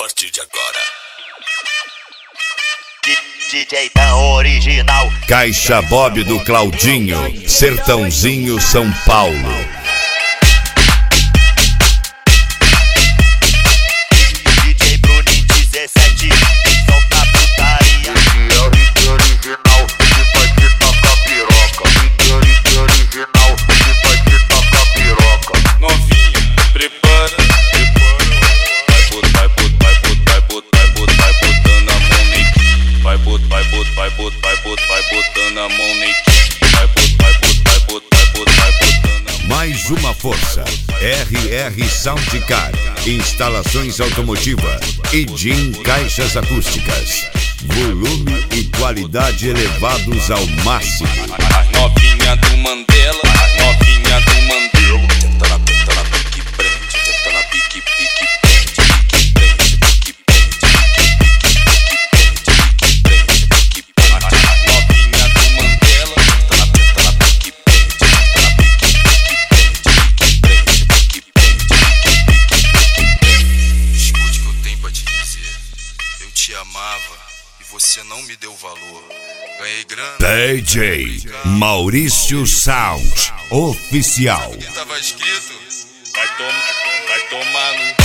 partir de agora. DJ tão original. Caixa Bob do Claudinho, Sertãozinho, São Paulo. DJ Bruninho 17, solta a putaria. Esse é o hit original que vai te tocar piroca. Hit original que vai te tocar piroca. Novinha, prepara. Vai botando a mão na equipe. Vai botando a mão na equipe. Vai botando a mão. Mais uma força. RR Soundcar, instalações automotivas e Jim Caixas Acústicas. Volume e qualidade elevados ao máximo. As novinha do Mandela, as novinha do Mandela. Tenta na pique prende, tenta na pique prende, pique prende, pique prende. As novinha do Mandela, tenta na pique prende, tenta na pique prende. Escute o que eu tenho pra te dizer. Eu te amava e você não me deu valor. Ganhei grana. DJ Maurício Sound Oficial. Tava escrito, vai tomar no